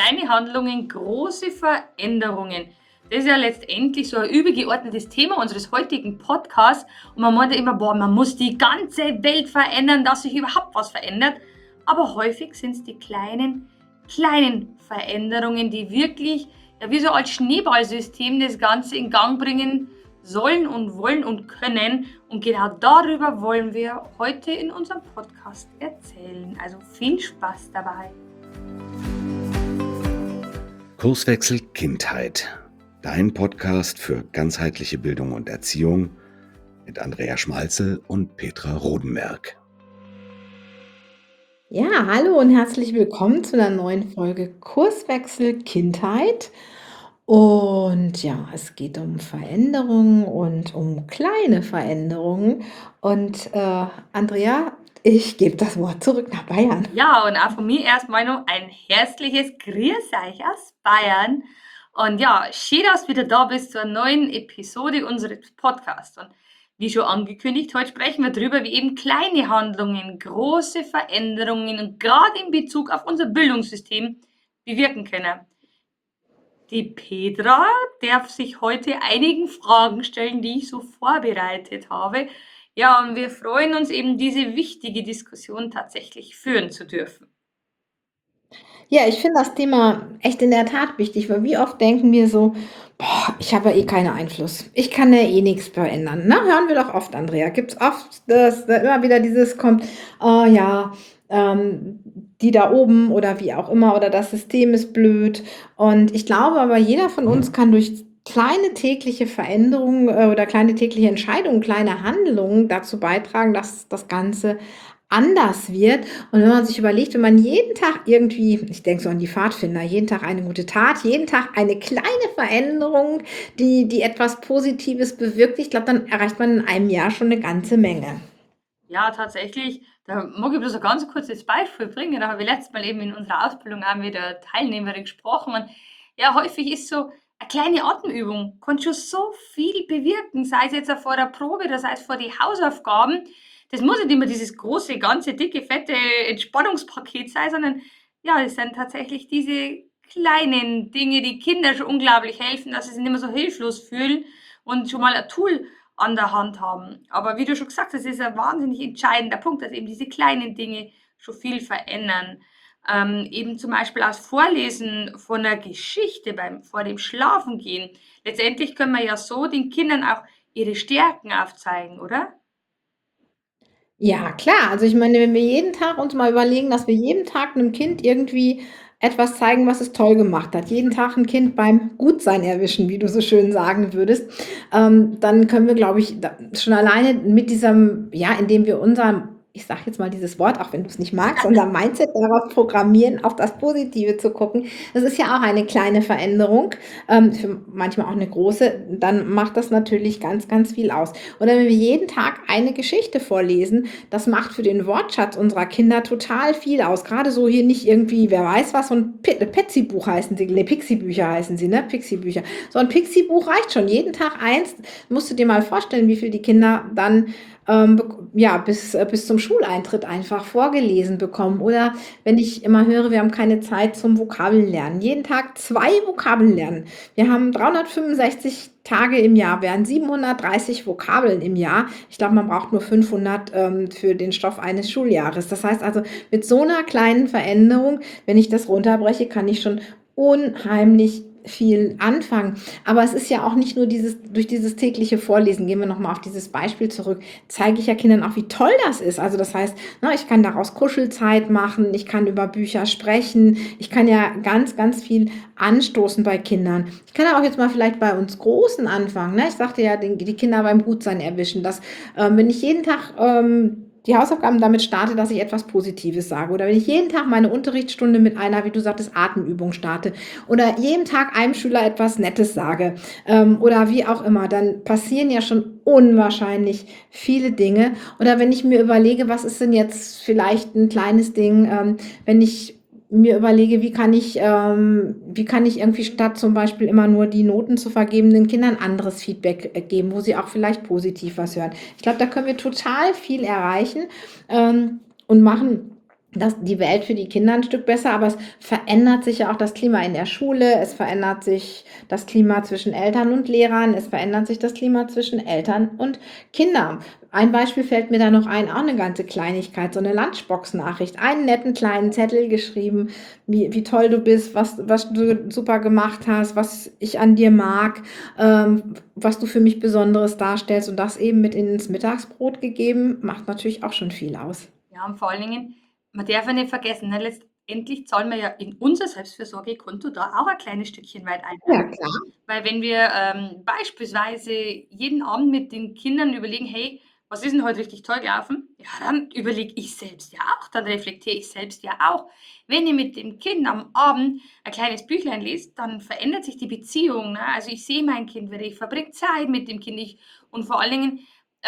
kleine Handlungen, große Veränderungen. Das ist ja letztendlich so ein übergeordnetes Thema unseres heutigen Podcasts. Und man meint ja immer, boah, man muss die ganze Welt verändern, dass sich überhaupt was verändert. Aber häufig sind es die kleinen Veränderungen, die wirklich, ja, wie so als Schneeballsystem das Ganze in Gang bringen sollen und wollen und können. Und genau darüber wollen wir heute in unserem Podcast erzählen. Also viel Spaß dabei. Kurswechsel Kindheit. Dein Podcast für ganzheitliche Bildung und Erziehung mit Andrea Schmalzel und Petra Rodenberg. Ja, hallo und herzlich willkommen zu einer neuen Folge Kurswechsel Kindheit. Und ja, es geht um Veränderungen und um kleine Veränderungen. Und Andrea, ich gebe das Wort zurück nach Bayern. Ja, und auch von mir erstmal noch ein herzliches Grüß euch aus Bayern. Und ja, schön, dass du wieder da bist zur neuen Episode unseres Podcasts. Und wie schon angekündigt, heute sprechen wir darüber, wie eben kleine Handlungen, große Veränderungen und gerade in Bezug auf unser Bildungssystem bewirken können. Die Petra darf sich heute einigen Fragen stellen, die ich so vorbereitet habe. Ja, und wir freuen uns eben, diese wichtige Diskussion tatsächlich führen zu dürfen. Ja, ich finde das Thema echt in der Tat wichtig, weil wie oft denken wir so, boah, ich habe ja eh keinen Einfluss. Ich kann ja eh nichts verändern. Na, hören wir doch oft, Andrea. Gibt es oft, dass da immer wieder dieses kommt, oh ja, die da oben oder wie auch immer oder das System ist blöd. Und ich glaube aber, jeder von uns kann durch kleine tägliche Veränderungen oder kleine tägliche Entscheidungen, kleine Handlungen dazu beitragen, dass das Ganze anders wird. Und wenn man sich überlegt, wenn man jeden Tag irgendwie, ich denke so an die Pfadfinder, jeden Tag eine gute Tat, jeden Tag eine kleine Veränderung, die etwas Positives bewirkt, ich glaube, dann erreicht man in einem Jahr schon eine ganze Menge. Ja, tatsächlich, da mag ich bloß ein ganz kurzes Beispiel bringen. Da habe ich letztes Mal eben in unserer Ausbildung auch mit der Teilnehmerin gesprochen. Und ja, häufig ist so eine kleine Atemübung, kann schon so viel bewirken, sei es jetzt auch vor der Probe oder sei es vor die Hausaufgaben. Das muss nicht immer dieses große, ganze, dicke, fette Entspannungspaket sein, sondern ja, es sind tatsächlich diese kleinen Dinge, die Kinder schon unglaublich helfen, dass sie sich nicht mehr so hilflos fühlen und schon mal ein Tool an der Hand haben. Aber wie du schon gesagt hast, ist ein wahnsinnig entscheidender Punkt, dass eben diese kleinen Dinge schon viel verändern. Eben zum Beispiel aus Vorlesen von einer Geschichte vor dem Schlafengehen. Letztendlich können wir ja so den Kindern auch ihre Stärken aufzeigen, oder? Ja, klar. Also ich meine, wenn wir jeden Tag uns mal überlegen, dass wir jeden Tag einem Kind irgendwie etwas zeigen, was es toll gemacht hat, jeden Tag ein Kind beim Gutsein erwischen, wie du so schön sagen würdest, dann können wir, glaube ich, schon alleine mit diesem, ja, indem wir unser, ich sage jetzt mal dieses Wort, auch wenn du es nicht magst, unser Mindset darauf programmieren, auf das Positive zu gucken. Das ist ja auch eine kleine Veränderung, für manchmal auch eine große. Dann macht das natürlich ganz, ganz viel aus. Oder wenn wir jeden Tag eine Geschichte vorlesen, das macht für den Wortschatz unserer Kinder total viel aus. Gerade so hier nicht irgendwie, wer weiß was, so ein Petsy-Buch heißen sie, ne, Pixie-Bücher heißen sie, ne, Pixie-Bücher. So ein Pixie-Buch reicht schon. Jeden Tag eins. Musst du dir mal vorstellen, wie viel die Kinder dann ja, bis zum Schuleintritt einfach vorgelesen bekommen. Oder wenn ich immer höre, wir haben keine Zeit zum Vokabellernen. Jeden Tag 2 Vokabeln lernen. Wir haben 365 Tage im Jahr, wären 730 Vokabeln im Jahr. Ich glaube, man braucht nur 500 für den Stoff eines Schuljahres. Das heißt also, mit so einer kleinen Veränderung, wenn ich das runterbreche, kann ich schon unheimlich viel anfangen. Aber es ist ja auch nicht nur durch dieses tägliche Vorlesen, gehen wir nochmal auf dieses Beispiel zurück, zeige ich ja Kindern auch, wie toll das ist. Also das heißt, ich kann daraus Kuschelzeit machen, ich kann über Bücher sprechen, ich kann ja ganz, ganz viel anstoßen bei Kindern. Ich kann ja auch jetzt mal vielleicht bei uns Großen anfangen. Ne? Ich sagte ja, die Kinder beim Gutsein erwischen, dass wenn ich jeden Tag die Hausaufgaben damit starte, dass ich etwas Positives sage. Oder wenn ich jeden Tag meine Unterrichtsstunde mit einer, wie du sagtest, Atemübung starte. Oder jeden Tag einem Schüler etwas Nettes sage. Oder wie auch immer. Dann passieren ja schon unwahrscheinlich viele Dinge. Oder wenn ich mir überlege, was ist denn jetzt vielleicht ein kleines Ding, wenn ich mir überlege, wie kann ich irgendwie statt zum Beispiel immer nur die Noten zu vergeben, den Kindern anderes Feedback geben, wo sie auch vielleicht positiv was hören. Ich glaube, da können wir total viel erreichen und machen. die Welt für die Kinder ein Stück besser, aber es verändert sich ja auch das Klima in der Schule, es verändert sich das Klima zwischen Eltern und Lehrern, es verändert sich das Klima zwischen Eltern und Kindern. Ein Beispiel fällt mir da noch ein, auch eine ganze Kleinigkeit, so eine Lunchbox-Nachricht, einen netten kleinen Zettel geschrieben, wie toll du bist, was du super gemacht hast, was ich an dir mag, was du für mich Besonderes darstellst und das eben mit ins Mittagsbrot gegeben, macht natürlich auch schon viel aus. Ja, und vor allen Dingen, man darf ja nicht vergessen, ne, letztendlich zahlen wir ja in unser Selbstfürsorgekonto da auch ein kleines Stückchen weit ein. Ja, klar. Weil wenn wir, beispielsweise jeden Abend mit den Kindern überlegen: „Hey, was ist denn heute richtig toll gelaufen?“ Ja, dann überlege ich selbst ja auch, dann reflektiere ich selbst ja auch. Wenn ich mit dem Kind am Abend ein kleines Büchlein lese, dann verändert sich die Beziehung, ne? Also, ich sehe mein Kind wieder, ich verbringe Zeit mit dem Kind, und vor allen Dingen,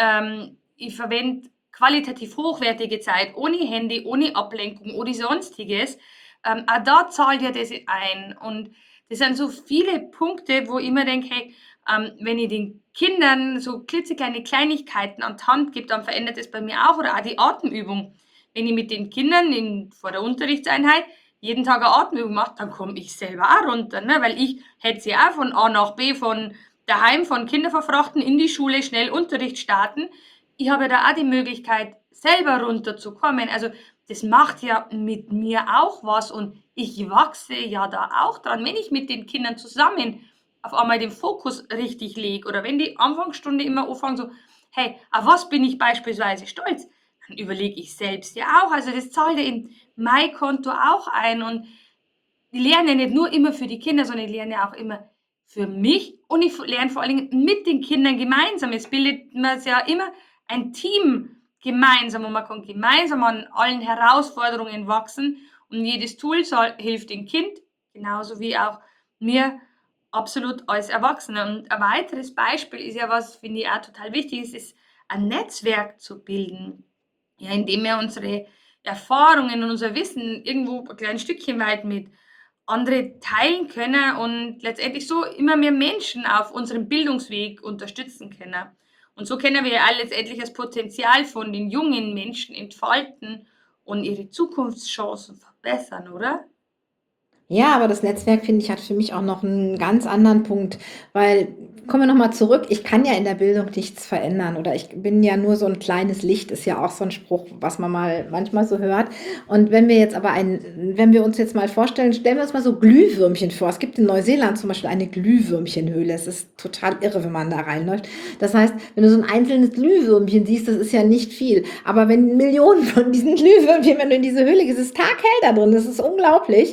ich verwende qualitativ hochwertige Zeit, ohne Handy, ohne Ablenkung, ohne Sonstiges. Auch da zahlt ja das ein. Und das sind so viele Punkte, wo ich mir denke: „Hey, wenn ich den Kindern so klitzekleine Kleinigkeiten an die Hand gebe, dann verändert das bei mir auch.“ Oder auch die Atemübung. Wenn ich mit den Kindern vor der Unterrichtseinheit jeden Tag eine Atemübung mache, dann komme ich selber auch runter, ne? Weil ich hätte sie auch von A nach B, von daheim, von Kinder verfrachten, in die Schule, schnell Unterricht starten. Ich habe ja da auch die Möglichkeit, selber runterzukommen. Also, das macht ja mit mir auch was, und ich wachse ja da auch dran, wenn ich mit den Kindern zusammen auf einmal den Fokus richtig lege, oder wenn die Anfangsstunde immer anfangen so: „Hey, auf was bin ich beispielsweise stolz?“ Dann überlege ich selbst ja auch. Also, das zahlt ja in mein Konto auch ein, und ich lerne ja nicht nur immer für die Kinder, sondern ich lerne ja auch immer für mich, und ich lerne vor allen Dingen mit den Kindern gemeinsam. Es bildet man ja immer ein Team gemeinsam, und man kann gemeinsam an allen Herausforderungen wachsen, und jedes Tool hilft dem Kind genauso wie auch mir absolut als Erwachsener. Und ein weiteres Beispiel ist ja, was finde ich auch total wichtig ist ein Netzwerk zu bilden, ja, indem wir unsere Erfahrungen und unser Wissen irgendwo ein kleines Stückchen weit mit andere teilen können und letztendlich so immer mehr Menschen auf unserem Bildungsweg unterstützen können. Und so können wir ja auch letztendlich das Potenzial von den jungen Menschen entfalten und ihre Zukunftschancen verbessern, oder? Ja, aber das Netzwerk, finde ich, hat für mich auch noch einen ganz anderen Punkt, weil kommen wir noch mal zurück, ich kann ja in der Bildung nichts verändern oder ich bin ja nur so ein kleines Licht, ist ja auch so ein Spruch, was man mal manchmal so hört. Und wenn wir uns jetzt mal vorstellen, stellen wir uns mal so Glühwürmchen vor. Es gibt in Neuseeland zum Beispiel eine Glühwürmchenhöhle. Es ist total irre, wenn man da reinläuft. Das heißt, wenn du so ein einzelnes Glühwürmchen siehst, das ist ja nicht viel. Aber wenn Millionen von diesen Glühwürmchen, wenn du in diese Höhle gehst, ist es taghell da drin. Das ist unglaublich.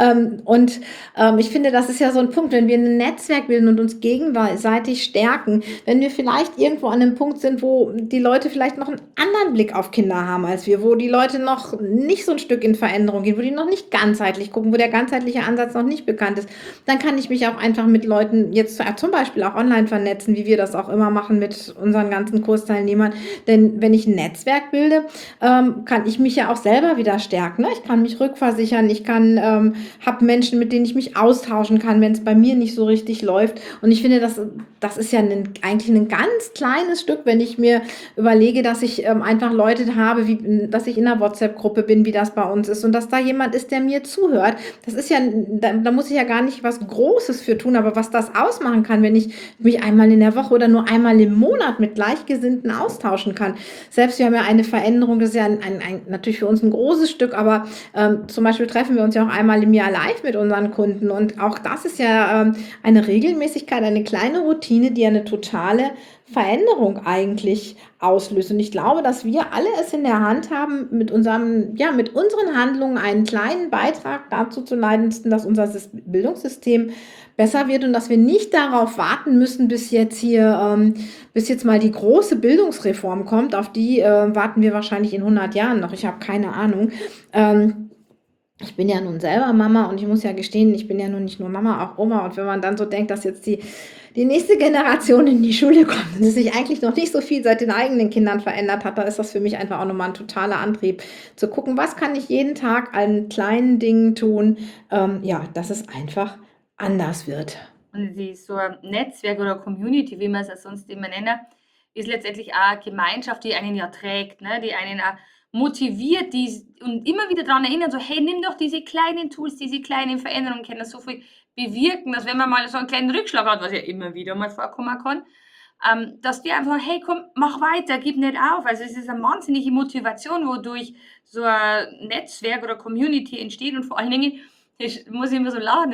Ich finde, das ist ja so ein Punkt, wenn wir ein Netzwerk bilden und uns gegenseitig stärken, wenn wir vielleicht irgendwo an einem Punkt sind, wo die Leute vielleicht noch einen anderen Blick auf Kinder haben als wir, wo die Leute noch nicht so ein Stück in Veränderung gehen, wo die noch nicht ganzheitlich gucken, wo der ganzheitliche Ansatz noch nicht bekannt ist, dann kann ich mich auch einfach mit Leuten jetzt zum Beispiel auch online vernetzen, wie wir das auch immer machen mit unseren ganzen Kursteilnehmern. Denn wenn ich ein Netzwerk bilde, kann ich mich ja auch selber wieder stärken. Ne? Ich kann mich rückversichern, ich kann habe Menschen, mit denen ich mich austauschen kann, wenn es bei mir nicht so richtig läuft. Und ich finde, das ist ja eigentlich ein ganz kleines Stück, wenn ich mir überlege, dass ich einfach Leute habe, dass ich in einer WhatsApp-Gruppe bin, wie das bei uns ist und dass da jemand ist, der mir zuhört. Das ist ja, da muss ich ja gar nicht was Großes für tun, aber was das ausmachen kann, wenn ich mich einmal in der Woche oder nur einmal im Monat mit Gleichgesinnten austauschen kann. Selbst wir haben ja eine Veränderung, das ist ja natürlich für uns ein großes Stück, aber zum Beispiel treffen wir uns ja auch einmal im Jahr live mit unseren Kunden und auch das ist ja eine Regelmäßigkeit, eine kleine Routine, die ja eine totale Veränderung eigentlich auslöst. Und ich glaube, dass wir alle es in der Hand haben, mit unseren Handlungen einen kleinen Beitrag dazu zu leisten, dass unser Bildungssystem besser wird und dass wir nicht darauf warten müssen, bis jetzt mal die große Bildungsreform kommt. Auf die warten wir wahrscheinlich in 100 Jahren noch. Ich habe keine Ahnung. Ich bin ja nun selber Mama und ich muss ja gestehen, ich bin ja nun nicht nur Mama, auch Oma. Und wenn man dann so denkt, dass jetzt die nächste Generation in die Schule kommt und es sich eigentlich noch nicht so viel seit den eigenen Kindern verändert hat, da ist das für mich einfach auch nochmal ein totaler Antrieb, zu gucken, was kann ich jeden Tag an kleinen Dingen tun, dass es einfach anders wird. Und so ein Netzwerk oder Community, wie man es sonst immer nennen, ist letztendlich auch eine Gemeinschaft, die einen ja trägt, ne? Die einen auch motiviert und immer wieder daran erinnern, so, hey, nimm doch diese kleinen Tools, diese kleinen Veränderungen, können das so viel bewirken, dass wenn man mal so einen kleinen Rückschlag hat, was ja immer wieder mal vorkommen kann, dass die einfach, hey, komm, mach weiter, gib nicht auf. Also es ist eine wahnsinnige Motivation, wodurch so ein Netzwerk oder Community entsteht und vor allen Dingen, ich muss immer so lachen,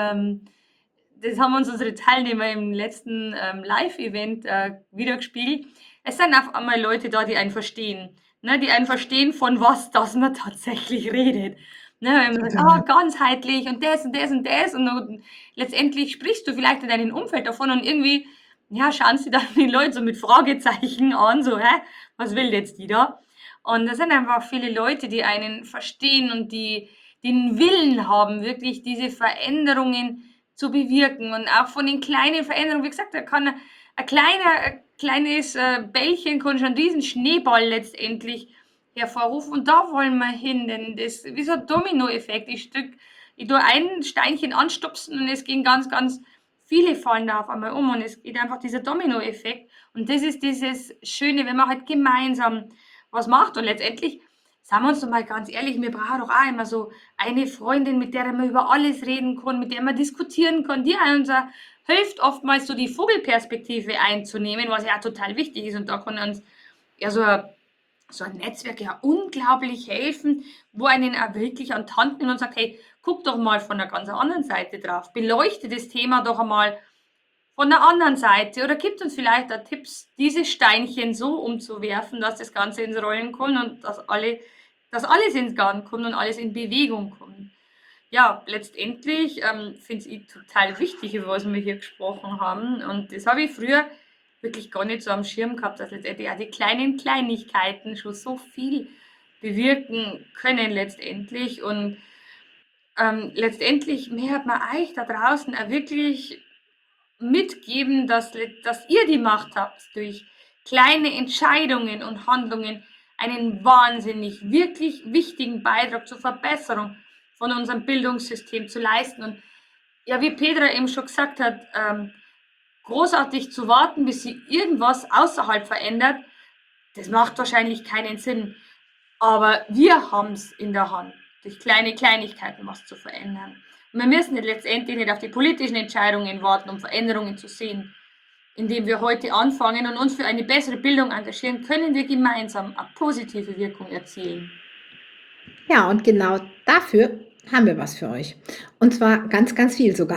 das haben uns unsere Teilnehmer im letzten Live-Event wiedergespiegelt. Es sind auf einmal Leute da, die einen verstehen. Ne, die einen verstehen, von was das man tatsächlich redet. Ne, wenn man sagt, Total. ganzheitlich und das und das und das und dann letztendlich sprichst du vielleicht in deinem Umfeld davon und irgendwie, ja, schauen sie dann die Leute so mit Fragezeichen an, so, hä, was will jetzt die da? Und das sind einfach viele Leute, die einen verstehen und die den Willen haben, wirklich diese Veränderungen zu bewirken und auch von den kleinen Veränderungen, wie gesagt, da kann ein kleines Bällchen kann schon diesen Schneeball letztendlich hervorrufen und da wollen wir hin, denn das ist wie so ein Dominoeffekt. Ich tue ein Steinchen anstupsen und es gehen ganz, ganz viele fallen da auf einmal um und es geht einfach dieser Dominoeffekt und das ist dieses Schöne, wenn man halt gemeinsam was macht und letztendlich, sagen wir uns doch mal ganz ehrlich, wir brauchen doch auch immer so eine Freundin, mit der man über alles reden kann, mit der man diskutieren kann, die uns auch hilft, oftmals so die Vogelperspektive einzunehmen, was ja total wichtig ist. Und da kann uns ja so ein Netzwerk ja unglaublich helfen, wo einen auch wirklich an die Hand nimmt und sagt, hey, guck doch mal von der ganz anderen Seite drauf, beleuchte das Thema doch einmal von der anderen Seite oder gibt uns vielleicht auch Tipps, diese Steinchen so umzuwerfen, dass das Ganze ins Rollen kommt und dass alles ins Gang kommt und alles in Bewegung kommt. Ja, letztendlich finde ich total wichtig, über was wir hier gesprochen haben. Und das habe ich früher wirklich gar nicht so am Schirm gehabt, dass letztendlich auch die kleinen Kleinigkeiten schon so viel bewirken können letztendlich. Und letztendlich möchte man euch da draußen auch wirklich mitgeben, dass ihr die Macht habt, durch kleine Entscheidungen und Handlungen einen wahnsinnig, wirklich wichtigen Beitrag zur Verbesserung von unserem Bildungssystem zu leisten. Und ja, wie Petra eben schon gesagt hat, großartig zu warten, bis sie irgendwas außerhalb verändert, das macht wahrscheinlich keinen Sinn. Aber wir haben es in der Hand, durch kleine Kleinigkeiten was zu verändern. Und wir müssen letztendlich nicht auf die politischen Entscheidungen warten, um Veränderungen zu sehen. Indem wir heute anfangen und uns für eine bessere Bildung engagieren, können wir gemeinsam eine positive Wirkung erzielen. Ja, und genau dafür haben wir was für euch. Und zwar ganz, ganz viel sogar.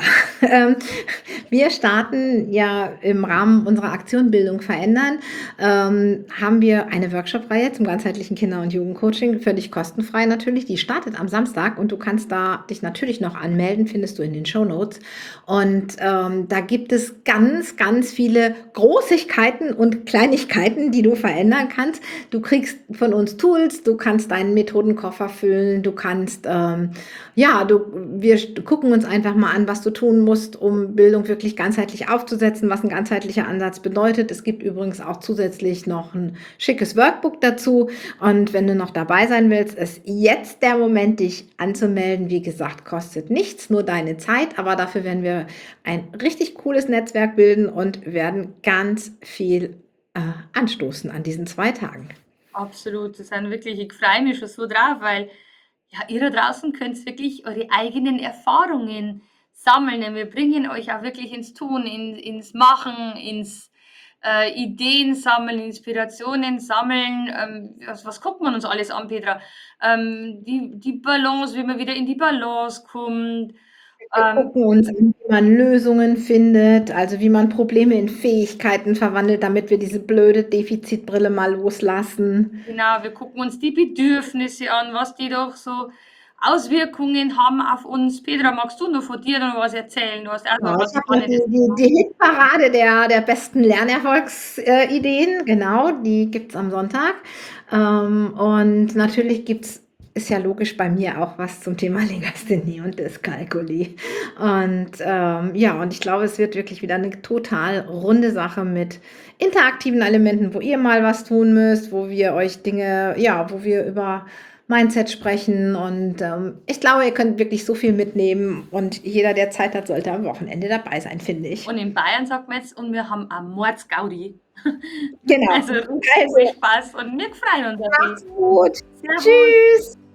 Wir starten ja im Rahmen unserer Aktion Bildung verändern, haben wir eine Workshop-Reihe zum ganzheitlichen Kinder- und Jugendcoaching, völlig kostenfrei natürlich. Die startet am Samstag und du kannst da dich natürlich noch anmelden, findest du in den Shownotes. Und da gibt es ganz, ganz viele Großigkeiten und Kleinigkeiten, die du verändern kannst. Du kriegst von uns Tools, du kannst deinen Methodenkoffer füllen, du kannst, wir gucken uns einfach mal an, was du tun musst, um Bildung wirklich ganzheitlich aufzusetzen, was ein ganzheitlicher Ansatz bedeutet. Es gibt übrigens auch zusätzlich noch ein schickes Workbook dazu. Und wenn du noch dabei sein willst, ist jetzt der Moment, dich anzumelden. Wie gesagt, kostet nichts, nur deine Zeit, aber dafür werden wir ein richtig cooles Netzwerk bilden und werden ganz viel anstoßen an diesen 2 Tagen. Absolut, das sind wirklich, ich freue mich schon so drauf, weil ja, ihr da draußen könnt wirklich eure eigenen Erfahrungen sammeln. Denn wir bringen euch auch wirklich ins Tun, ins Machen, ins Ideen sammeln, Inspirationen sammeln. Was guckt man uns alles an, Petra? Die Balance, wie man wieder in die Balance kommt. Wir gucken uns an, wie man Lösungen findet, also wie man Probleme in Fähigkeiten verwandelt, damit wir diese blöde Defizitbrille mal loslassen. Genau, wir gucken uns die Bedürfnisse an, was die doch so Auswirkungen haben auf uns. Petra, magst du noch von dir noch was erzählen? Du hast auch noch Genau, was ich habe noch Spannendes. die Hitparade der besten Lernerfolgsideen, genau, die gibt's am Sonntag. Und natürlich ist ja logisch bei mir auch was zum Thema Legasthenie und Dyskalkulie. Und und ich glaube, es wird wirklich wieder eine total runde Sache mit interaktiven Elementen, wo ihr mal was tun müsst, wo wir euch Dinge, wo wir über Mindset sprechen und, ich glaube, ihr könnt wirklich so viel mitnehmen und jeder, der Zeit hat, sollte am Wochenende dabei sein, finde ich. Und in Bayern sagt man jetzt: „Und wir haben a Mordsgaudi." Genau. Also, richtig viel Also, Spaß und wir freuen uns auf macht's dich. gut. Servus. Tschüss.